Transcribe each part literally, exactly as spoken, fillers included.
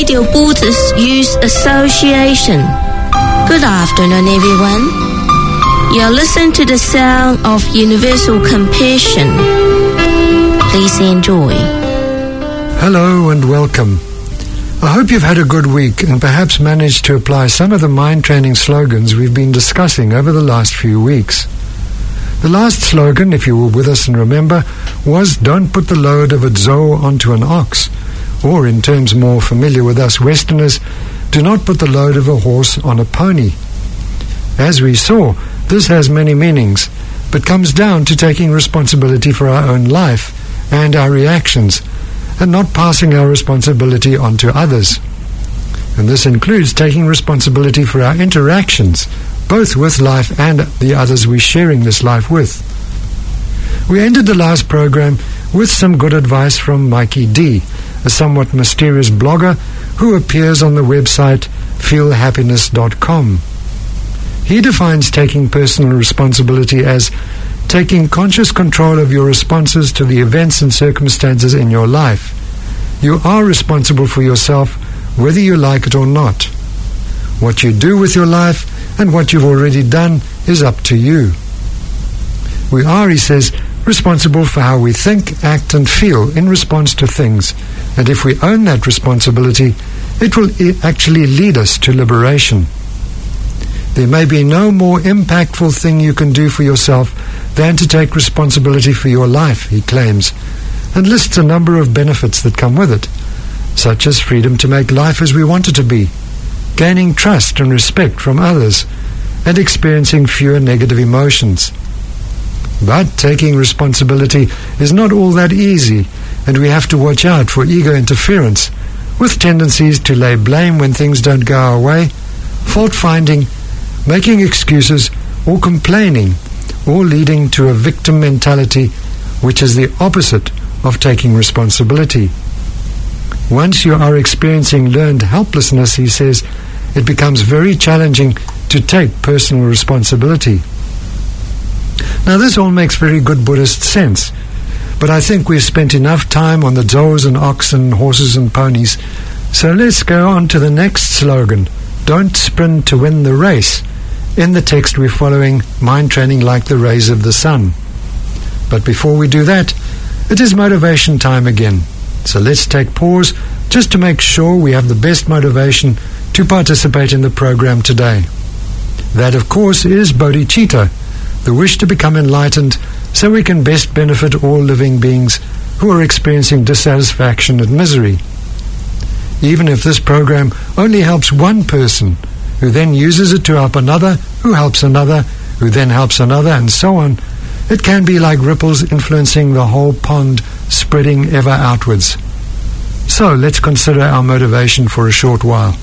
Radio Buddhist Youth Association. Good afternoon, everyone. You're listening to the sound of universal compassion. Please enjoy. Hello and welcome. I hope you've had a good week and perhaps managed to apply some of the mind training slogans we've been discussing over the last few weeks. The last slogan, if you were with us and remember, was "Don't put the load of a Dzo onto an ox," or in terms more familiar with us Westerners, "Do not put the load of a horse on a pony." As we saw, this has many meanings, but comes down to taking responsibility for our own life and our reactions, and not passing our responsibility on to others. And this includes taking responsibility for our interactions, both with life and the others we're sharing this life with. We ended the last program with some good advice from Mikey D, a somewhat mysterious blogger who appears on the website feel happiness dot com. He defines taking personal responsibility as taking conscious control of your responses to the events and circumstances in your life. You are responsible for yourself, whether you like it or not. What you do with your life and what you've already done is up to you. We are, he says, responsible for how we think, act and feel in response to things, and if we own that responsibility, it will actually lead us to liberation. There may be no more impactful thing you can do for yourself than to take responsibility for your life, he claims, and lists a number of benefits that come with it, such as freedom to make life as we want it to be, gaining trust and respect from others, and experiencing fewer negative emotions. But taking responsibility is not all that easy, and we have to watch out for ego interference, with tendencies to lay blame when things don't go our way, fault-finding, making excuses, or complaining, or leading to a victim mentality, which is the opposite of taking responsibility. Once you are experiencing learned helplessness, he says, it becomes very challenging to take personal responsibility. Now this all makes very good Buddhist sense, but I think we've spent enough time on the Dzos and oxen, horses and ponies, so let's go on to the next slogan, "Don't sprint to win the race." In the text we're following mind training like the rays of the sun. But before we do that, it is motivation time again. So let's take pause just to make sure we have the best motivation to participate in the program today. That, of course, is bodhicitta, the wish to become enlightened so we can best benefit all living beings who are experiencing dissatisfaction and misery. Even if this program only helps one person, who then uses it to help another, who helps another, who then helps another, and so on, it can be like ripples influencing the whole pond, spreading ever outwards. So let's consider our motivation for a short while.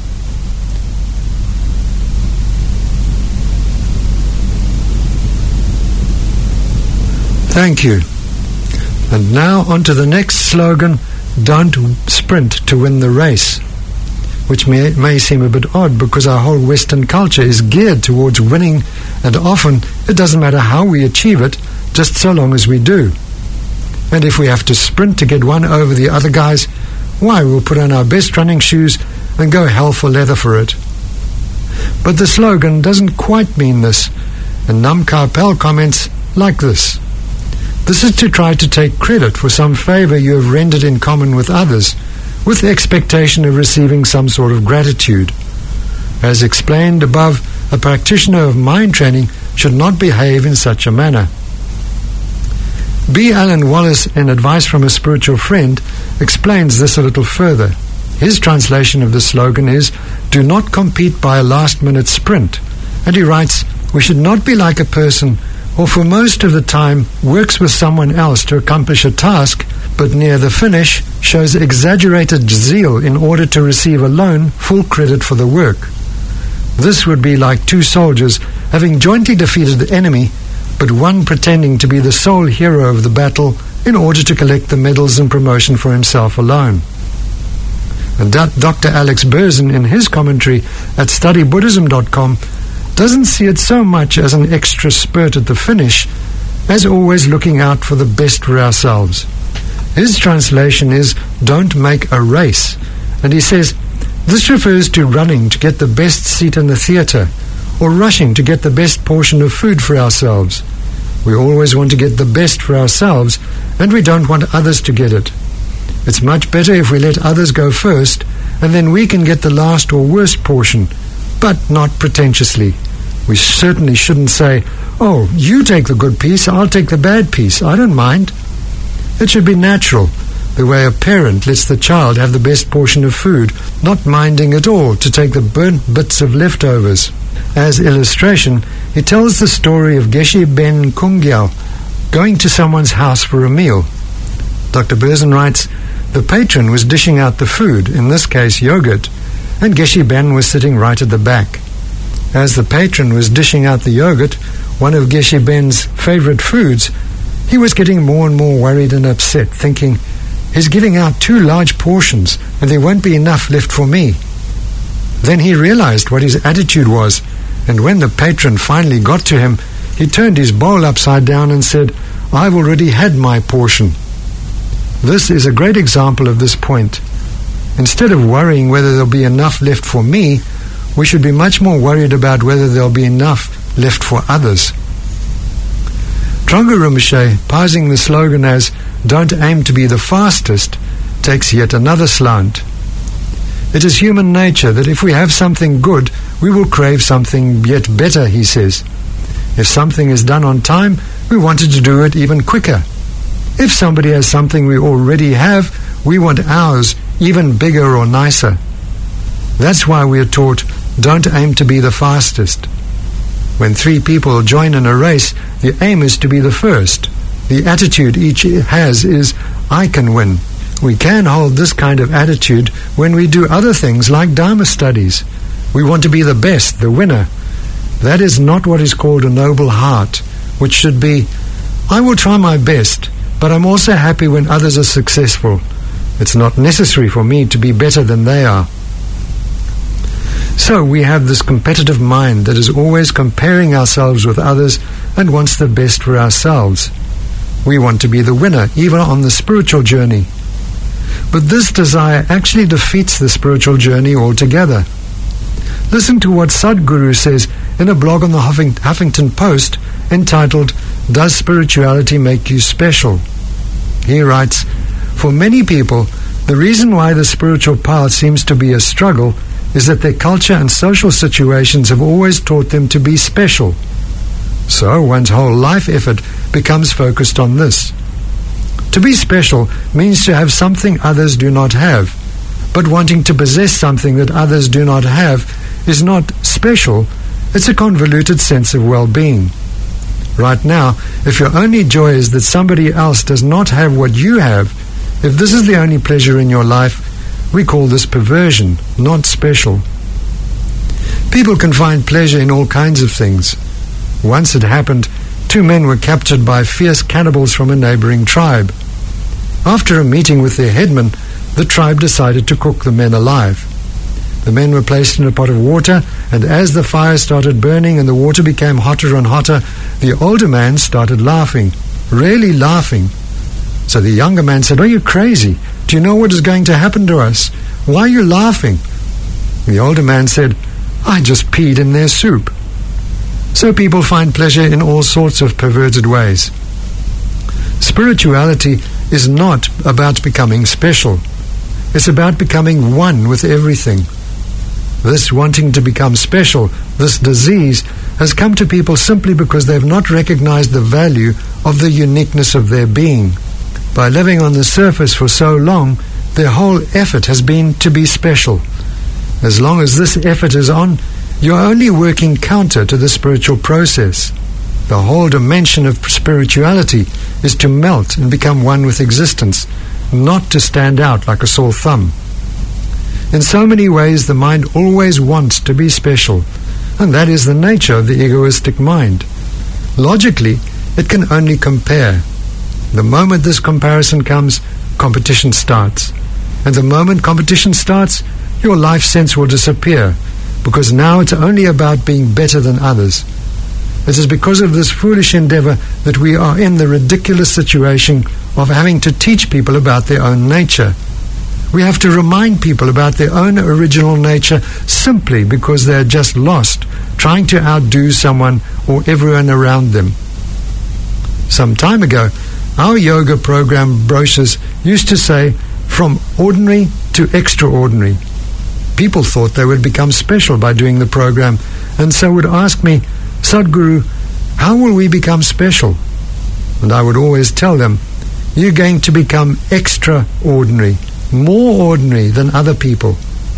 Thank you. And now on to the next slogan, "Don't sprint to win the race," which may, may seem a bit odd because our whole Western culture is geared towards winning, and often it doesn't matter how we achieve it, just so long as we do. And if we have to sprint to get one over the other guys, why, we'll put on our best running shoes and go hell for leather for it. But the slogan doesn't quite mean this, and Nam Karpel comments like this: "This is to try to take credit for some favor you have rendered in common with others, with the expectation of receiving some sort of gratitude. As explained above, a practitioner of mind training should not behave in such a manner." B. Alan Wallace, in Advice from a Spiritual Friend, explains this a little further. His translation of the slogan is, "Do not compete by a last-minute sprint." And he writes, "We should not be like a person who for most of the time works with someone else to accomplish a task, but near the finish shows exaggerated zeal in order to receive alone full credit for the work. This would be like two soldiers having jointly defeated the enemy, but one pretending to be the sole hero of the battle in order to collect the medals and promotion for himself alone." And Doctor Alex Berzin, in his commentary at study buddhism dot com, doesn't see it so much as an extra spurt at the finish as always looking out for the best for ourselves. His translation is, "Don't make a race." And he says, This refers to running to get the best seat in the theatre, or rushing to get the best portion of food for ourselves. We always want to get the best for ourselves, and we don't want others to get it. It's much better if we let others go first, and then we can get the last or worst portion, but not pretentiously. We certainly shouldn't say, "Oh, you take the good piece, I'll take the bad piece, I don't mind." It should be natural, the way a parent lets the child have the best portion of food, not minding at all to take the burnt bits of leftovers. As illustration, he tells the story of Geshe Ben Kungyal going to someone's house for a meal. Doctor Berzin writes, the patron was dishing out the food, in this case yogurt, and Geshe Ben was sitting right at the back. As the patron was dishing out the yogurt, one of Geshe Ben's favorite foods, he was getting more and more worried and upset, thinking, he's giving out two large portions and there won't be enough left for me. Then he realized what his attitude was, and when the patron finally got to him, he turned his bowl upside down and said, "I've already had my portion." This is a great example of this point. Instead of worrying whether there'll be enough left for me, we should be much more worried about whether there'll be enough left for others. Trungpa Rinpoche, parsing the slogan as "Don't aim to be the fastest," takes yet another slant. It is human nature that if we have something good, we will crave something yet better, he says. If something is done on time, we wanted to do it even quicker. If somebody has something we already have, we want ours even bigger or nicer. That's why we are taught, don't aim to be the fastest. When three people join in a race, the aim is to be the first. The attitude each has is, I can win. We can hold this kind of attitude when we do other things like Dharma studies. We want to be the best, the winner. That is not what is called a noble heart, which should be, I will try my best, but I'm also happy when others are successful. It's not necessary for me to be better than they are. So we have this competitive mind that is always comparing ourselves with others and wants the best for ourselves. We want to be the winner, even on the spiritual journey. But this desire actually defeats the spiritual journey altogether. Listen to what Sadhguru says in a blog on the Huffing- Huffington Post entitled, Does Spirituality Make You Special? He writes, for many people, the reason why the spiritual path seems to be a struggle is that their culture and social situations have always taught them to be special. So one's whole life effort becomes focused on this. To be special means to have something others do not have, but wanting to possess something that others do not have is not special, it's a convoluted sense of well-being. Right now, if your only joy is that somebody else does not have what you have, if this is the only pleasure in your life, we call this perversion, not special. People can find pleasure in all kinds of things. Once it happened, two men were captured by fierce cannibals from a neighboring tribe. After a meeting with their headman, the tribe decided to cook the men alive. The men were placed in a pot of water, and as the fire started burning and the water became hotter and hotter, the older man started laughing, really laughing. So the younger man said, "Are you crazy? Do you know what is going to happen to us? Why are you laughing?" The older man said, "I just peed in their soup." So people find pleasure in all sorts of perverted ways. Spirituality is not about becoming special. It's about becoming one with everything. This wanting to become special, this disease, has come to people simply because they have not recognized the value of the uniqueness of their being. By living on the surface for so long, their whole effort has been to be special. As long as this effort is on, you're only working counter to the spiritual process. The whole dimension of spirituality is to melt and become one with existence, not to stand out like a sore thumb. In so many ways, the mind always wants to be special, and that is the nature of the egoistic mind. Logically, it can only compare. The moment this comparison comes, competition starts. And the moment competition starts, your life sense will disappear, because now it's only about being better than others. It is because of this foolish endeavor that we are in the ridiculous situation of having to teach people about their own nature. We have to remind people about their own original nature simply because they are just lost, trying to outdo someone or everyone around them. Some time ago, our yoga program brochures used to say, "From ordinary to extraordinary." People thought they would become special by doing the program, and so would ask me, "Sadhguru, how will we become special?" And I would always tell them, "You're going to become extraordinary, more ordinary than other people."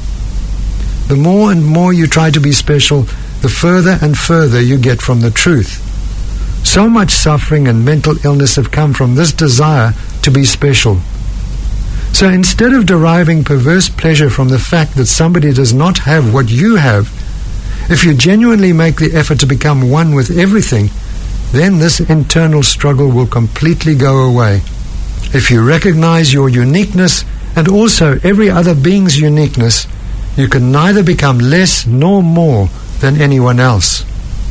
The more and more you try to be special, the further and further you get from the truth. So much suffering and mental illness have come from this desire to be special. So instead of deriving perverse pleasure from the fact that somebody does not have what you have, if you genuinely make the effort to become one with everything, then this internal struggle will completely go away. If you recognize your uniqueness and also every other being's uniqueness, you can neither become less nor more than anyone else.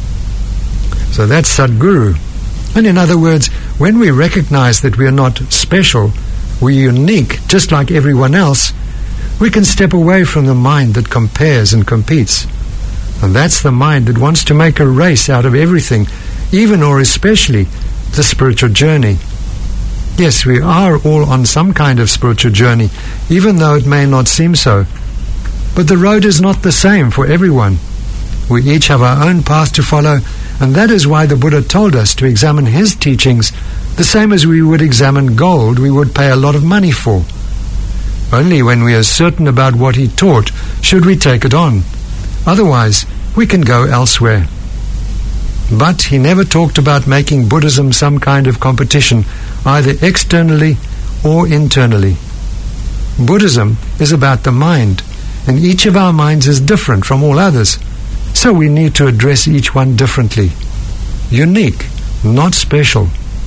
So that's Sadhguru. And in other words, when we recognize that we are not special, we're unique just like everyone else, we can step away from the mind that compares and competes. And that's the mind that wants to make a race out of everything, even or especially the spiritual journey. Yes, we are all on some kind of spiritual journey, even though it may not seem so. But the road is not the same for everyone. We each have our own path to follow, and that is why the Buddha told us to examine his teachings the same as we would examine gold we would pay a lot of money for. Only when we are certain about what he taught should we take it on. Otherwise, we can go elsewhere. But he never talked about making Buddhism some kind of competition, either externally or internally. Buddhism is about the mind, and each of our minds is different from all others, so we need to address each one differently. Unique, not special.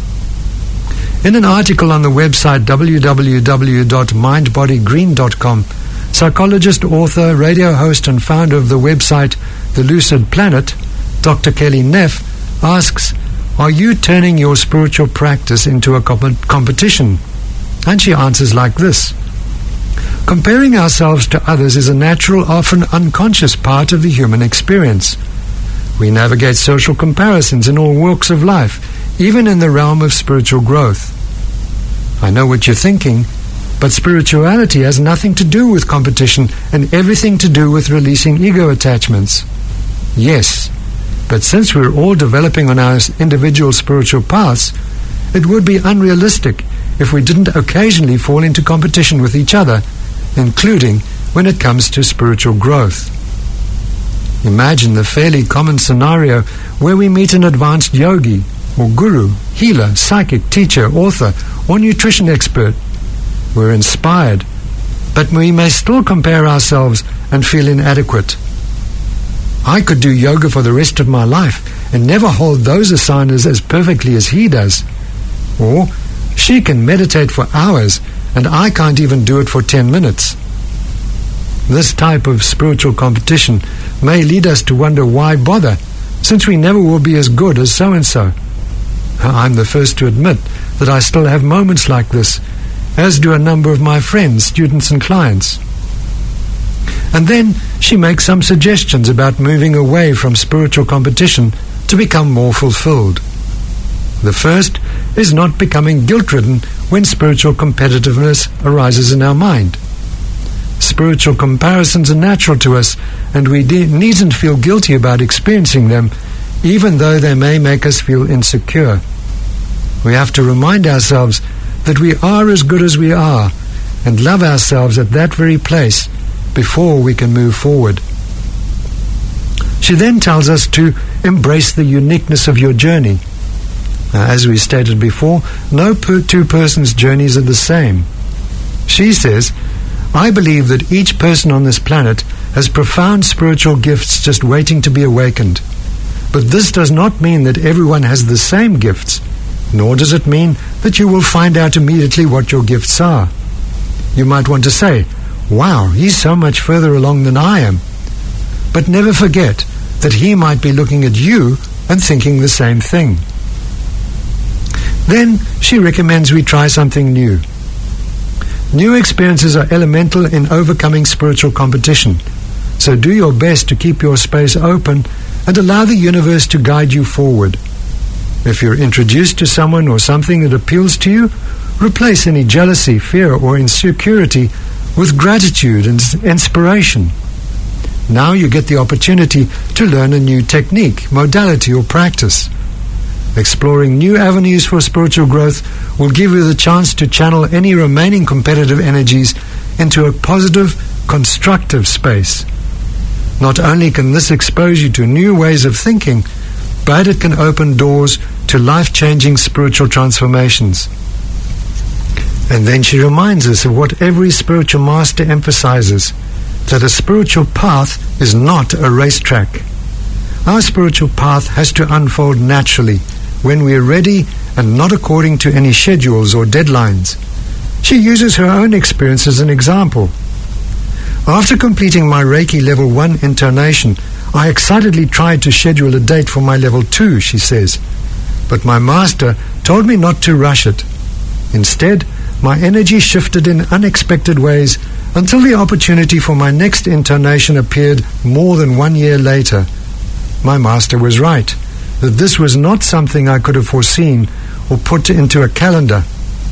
In an article on the website w w w dot mind body green dot com, psychologist, author, radio host and founder of the website The Lucid Planet, Doctor Kelly Neff, asks, "Are you turning your spiritual practice into a comp- competition?" And she answers like this: "Comparing ourselves to others is a natural, often unconscious part of the human experience. We navigate social comparisons in all walks of life, even in the realm of spiritual growth. I know what you're thinking, but spirituality has nothing to do with competition and everything to do with releasing ego attachments. Yes, but since we're all developing on our individual spiritual paths, it would be unrealistic if we didn't occasionally fall into competition with each other, including when it comes to spiritual growth. Imagine the fairly common scenario where we meet an advanced yogi, or guru, healer, psychic, teacher, author, or nutrition expert. We're inspired, but we may still compare ourselves and feel inadequate. I could do yoga for the rest of my life and never hold those asanas as perfectly as he does. Or she can meditate for hours and I can't even do it for ten minutes. This type of spiritual competition may lead us to wonder why bother, since we never will be as good as so-and-so. I'm the first to admit that I still have moments like this, as do a number of my friends, students and clients. And then she makes some suggestions about moving away from spiritual competition to become more fulfilled. The first is not becoming guilt-ridden when spiritual competitiveness arises in our mind. Spiritual comparisons are natural to us, and we de- needn't feel guilty about experiencing them, even though they may make us feel insecure. We have to remind ourselves that we are as good as we are, and love ourselves at that very place before we can move forward. She then tells us to embrace the uniqueness of your journey. Now, as we stated before, no per- two persons' journeys are the same. She says, "I believe that each person on this planet has profound spiritual gifts just waiting to be awakened. But this does not mean that everyone has the same gifts, nor does it mean that you will find out immediately what your gifts are. You might want to say, 'Wow, he's so much further along than I am.' But never forget that he might be looking at you and thinking the same thing." Then she recommends we try something new. New experiences are elemental in overcoming spiritual competition. So do your best to keep your space open and allow the universe to guide you forward. If you're introduced to someone or something that appeals to you, replace any jealousy, fear, or insecurity with gratitude and inspiration. Now you get the opportunity to learn a new technique, modality, or practice. Exploring new avenues for spiritual growth will give you the chance to channel any remaining competitive energies into a positive, constructive space. Not only can this expose you to new ways of thinking, but it can open doors to life-changing spiritual transformations. And then she reminds us of what every spiritual master emphasizes, that a spiritual path is not a racetrack. Our spiritual path has to unfold naturally, when we are ready and not according to any schedules or deadlines. She uses her own experience as an example. After completing my Reiki Level one intonation, I excitedly tried to schedule a date for my Level two, she says. But my master told me not to rush it. Instead, my energy shifted in unexpected ways until the opportunity for my next intonation appeared more than one year later. My master was right, that this was not something I could have foreseen or put into a calendar.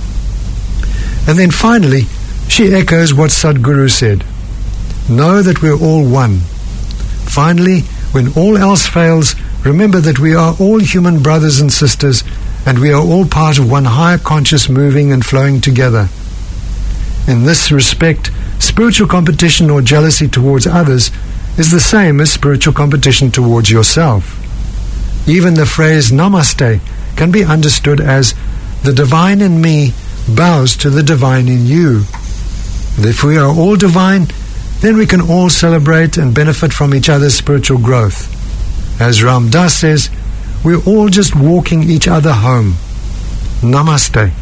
And then finally, she echoes what Sadhguru said. Know that we're all one. Finally, when all else fails, remember that we are all human brothers and sisters, and we are all part of one higher conscious moving and flowing together. In this respect, spiritual competition or jealousy towards others is the same as spiritual competition towards yourself. Even the phrase Namaste can be understood as the divine in me bows to the divine in you. And if we are all divine, then we can all celebrate and benefit from each other's spiritual growth. As Ram Dass says, we're all just walking each other home. Namaste.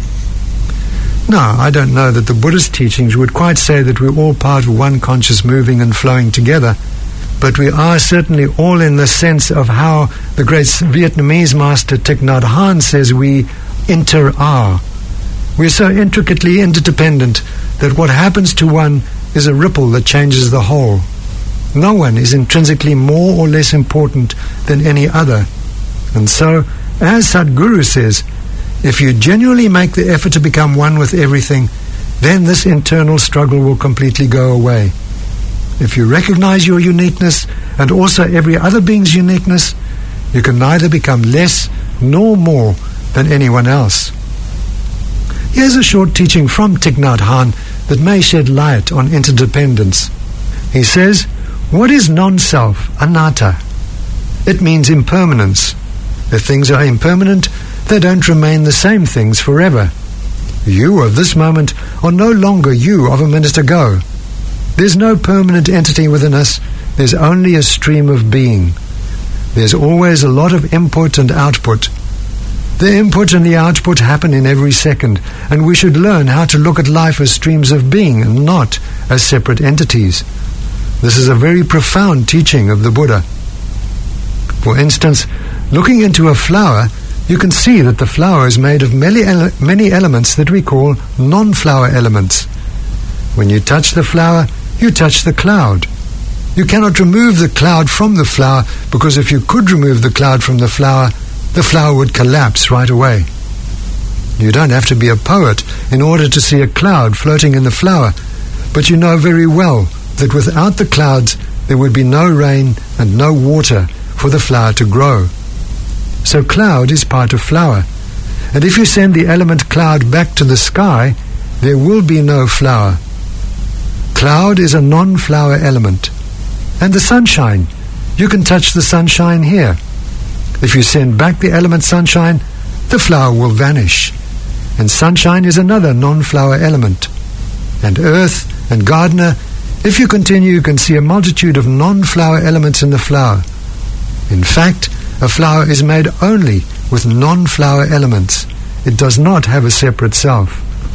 Now, I don't know that the Buddhist teachings would quite say that we're all part of one conscious moving and flowing together, but we are certainly all in the sense of how the great Vietnamese master Thich Nhat Hanh says we inter-are. We're so intricately interdependent that what happens to one is a ripple that changes the whole. No one is intrinsically more or less important than any other. And so, as Sadhguru says, if you genuinely make the effort to become one with everything, then this internal struggle will completely go away. If you recognize your uniqueness and also every other being's uniqueness, you can neither become less nor more than anyone else. Here's a short teaching from Thich Nhat Hanh that may shed light on interdependence. He says, what is non-self, anatta? It means impermanence. If things are impermanent, they don't remain the same things forever. You of this moment are no longer you of a minute ago. There's no permanent entity within us. There's only a stream of being. There's always a lot of input and output. The input and the output happen in every second, and we should learn how to look at life as streams of being and not as separate entities. This is a very profound teaching of the Buddha. For instance, looking into a flower, you can see that the flower is made of many, ele- many elements that we call non-flower elements. When you touch the flower, you touch the cloud. You cannot remove the cloud from the flower, because if you could remove the cloud from the flower, the flower would collapse right away. You don't have to be a poet in order to see a cloud floating in the flower, but you know very well that without the clouds there would be no rain and no water for the flower to grow. So cloud is part of flower, and if you send the element cloud back to the sky, there will be no flower. Cloud is a non-flower element. And the sunshine, you can touch the sunshine here. If you send back the element sunshine, the flower will vanish. And sunshine is another non-flower element. And earth and gardener, if you continue, you can see a multitude of non-flower elements in the flower. In fact, a flower is made only with non-flower elements. It does not have a separate self.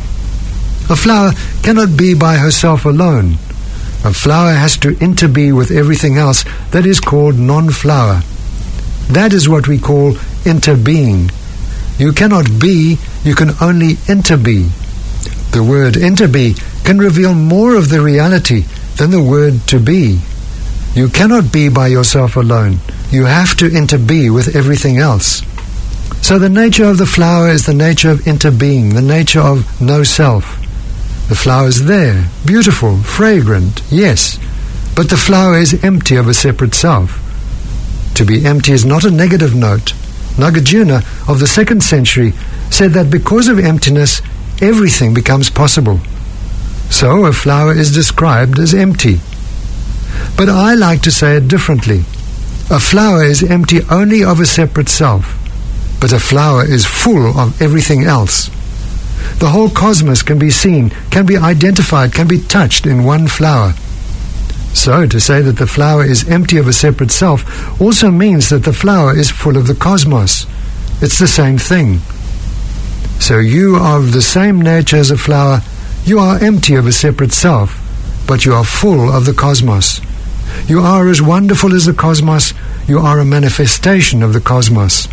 A flower cannot be by herself alone. A flower has to interbe with everything else that is called non-flower. That is what we call interbeing. You cannot be, you can only interbe. The word interbe can reveal more of the reality than the word to be. You cannot be by yourself alone. You have to interbe with everything else. So the nature of the flower is the nature of interbeing, the nature of no self. The flower is there, beautiful, fragrant, yes, but the flower is empty of a separate self. To be empty is not a negative note. Nagarjuna of the second century said that because of emptiness, everything becomes possible. So a flower is described as empty. But I like to say it differently. A flower is empty only of a separate self, but a flower is full of everything else. The whole cosmos can be seen, can be identified, can be touched in one flower. So to say that the flower is empty of a separate self also means that the flower is full of the cosmos. It's the same thing. So you are of the same nature as a flower. You are empty of a separate self, but you are full of the cosmos. You are as wonderful as the cosmos. You are a manifestation of the cosmos.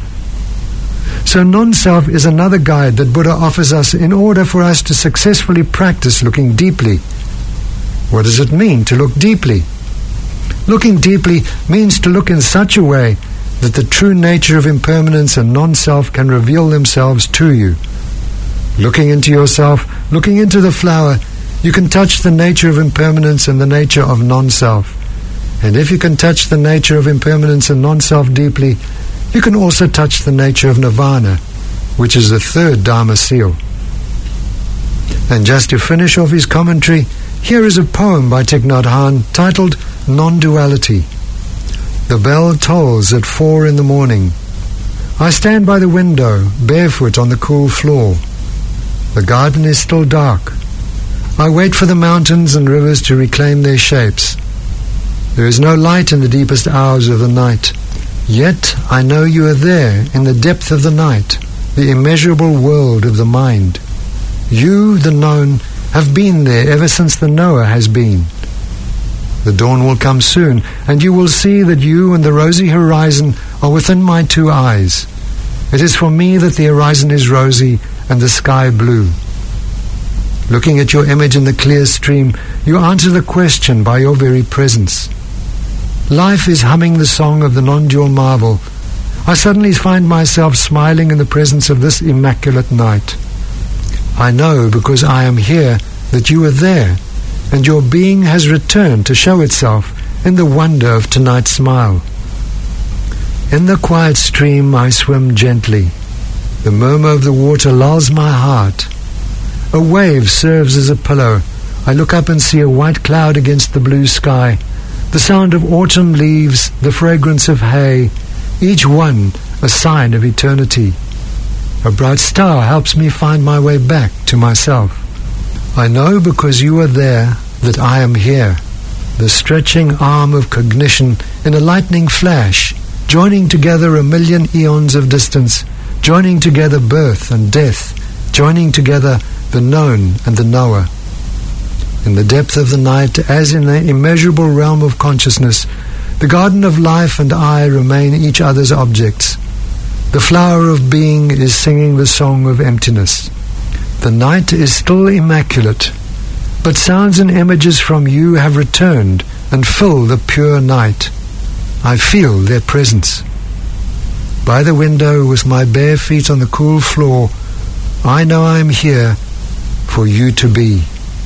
So non-self is another guide that Buddha offers us in order for us to successfully practice looking deeply. What does it mean to look deeply? Looking deeply means to look in such a way that the true nature of impermanence and non-self can reveal themselves to you. Looking into yourself, looking into the flower, you can touch the nature of impermanence and the nature of non-self. And if you can touch the nature of impermanence and non-self deeply, you can also touch the nature of nirvana, which is the third Dharma seal. And just to finish off his commentary, here is a poem by Thich Nhat Hanh titled Non-Duality. The bell tolls at four in the morning. I stand by the window, barefoot on the cool floor. The garden is still dark. I wait for the mountains and rivers to reclaim their shapes. There is no light in the deepest hours of the night. Yet I know you are there in the depth of the night, the immeasurable world of the mind. You, the known, have been there ever since the knower has been. The dawn will come soon, and you will see that you and the rosy horizon are within my two eyes. It is for me that the horizon is rosy and the sky blue. Looking at your image in the clear stream, you answer the question by your very presence. Life is humming the song of the non-dual marvel. I suddenly find myself smiling in the presence of this immaculate night. I know because I am here that you are there, and your being has returned to show itself in the wonder of tonight's smile. In the quiet stream I swim gently. The murmur of the water lulls my heart. A wave serves as a pillow. I look up and see a white cloud against the blue sky. The sound of autumn leaves, the fragrance of hay, each one a sign of eternity. A bright star helps me find my way back to myself. I know because you are there that I am here, the stretching arm of cognition in a lightning flash, joining together a million eons of distance, joining together birth and death, joining together the known and the knower. In the depth of the night, as in the immeasurable realm of consciousness, the garden of life and I remain each other's objects. The flower of being is singing the song of emptiness. The night is still immaculate, but sounds and images from you have returned and fill the pure night. I feel their presence. By the window, with my bare feet on the cool floor, I know I am here for you to be.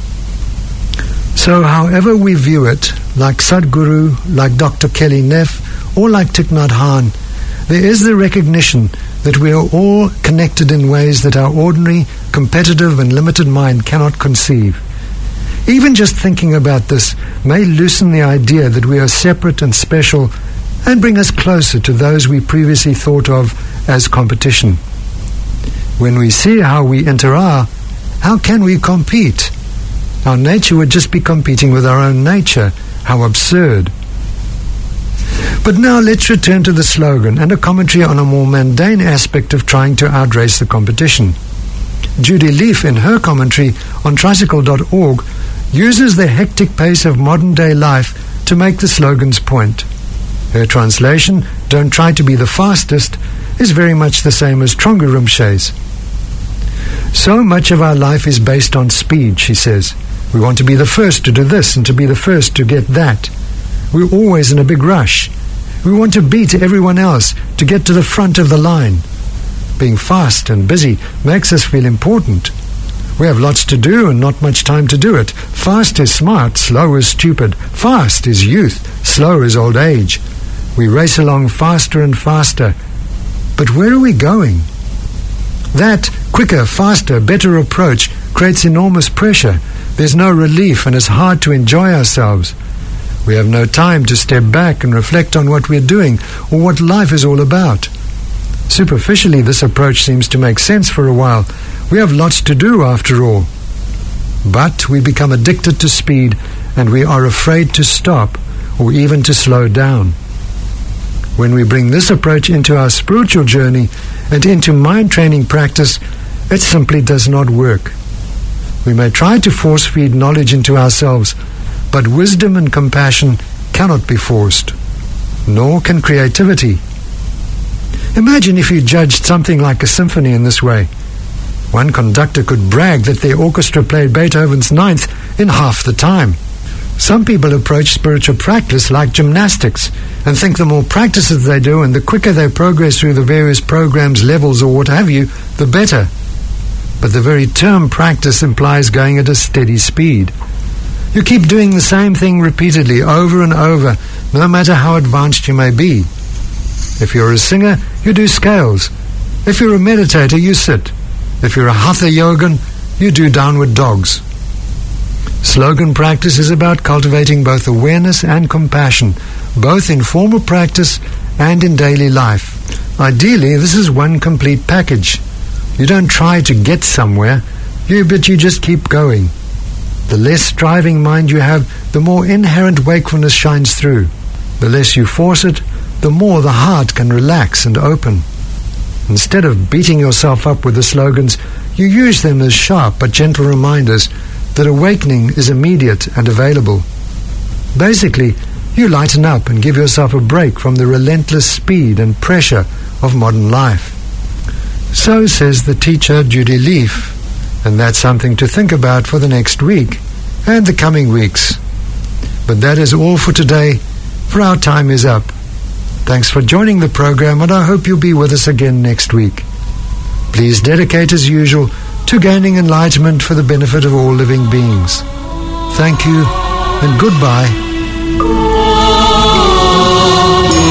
So however we view it, like Sadhguru, like Doctor Kelly Neff, or like Thich Nhat Hanh, there is the recognition that we are all connected in ways that our ordinary, competitive and limited mind cannot conceive. Even just thinking about this may loosen the idea that we are separate and special and bring us closer to those we previously thought of as competition. When we see how we interact, how can we compete? Our nature would just be competing with our own nature. How absurd. But now let's return to the slogan and a commentary on a more mundane aspect of trying to outrace the competition. Judy Leaf, in her commentary on tricycle dot org, uses the hectic pace of modern-day life to make the slogan's point. Her translation, "Don't try to be the fastest," is very much the same as Trungpa Rinpoche's. So much of our life is based on speed, she says. We want to be the first to do this and to be the first to get that. We're always in a big rush. We want to beat everyone else, to get to the front of the line. Being fast and busy makes us feel important. We have lots to do and not much time to do it. Fast is smart, slow is stupid. Fast is youth, slow is old age. We race along faster and faster. But where are we going? That quicker, faster, better approach creates enormous pressure. There's no relief and it's hard to enjoy ourselves. We have no time to step back and reflect on what we're doing or what life is all about. Superficially, this approach seems to make sense for a while. We have lots to do after all. But we become addicted to speed and we are afraid to stop or even to slow down. When we bring this approach into our spiritual journey and into mind training practice, it simply does not work. We may try to force-feed knowledge into ourselves, but wisdom and compassion cannot be forced, nor can creativity. Imagine if you judged something like a symphony in this way. One conductor could brag that their orchestra played Beethoven's Ninth in half the time. Some people approach spiritual practice like gymnastics and think the more practices they do and the quicker they progress through the various programs, levels, or what have you, the better. But the very term practice implies going at a steady speed. You keep doing the same thing repeatedly, over and over, no matter how advanced you may be. If you're a singer, you do scales. If you're a meditator, you sit. If you're a hatha yogan, you do downward dogs. Slogan practice is about cultivating both awareness and compassion, both in formal practice and in daily life. Ideally, this is one complete package. You don't try to get somewhere, you, but you just keep going. The less striving mind you have, the more inherent wakefulness shines through. The less you force it, the more the heart can relax and open. Instead of beating yourself up with the slogans, you use them as sharp but gentle reminders that awakening is immediate and available. Basically, you lighten up and give yourself a break from the relentless speed and pressure of modern life. So says the teacher Judy Leaf, and that's something to think about for the next week and the coming weeks. But that is all for today, for our time is up. Thanks for joining the program, and I hope you'll be with us again next week. Please dedicate as usual to gaining enlightenment for the benefit of all living beings. Thank you and goodbye.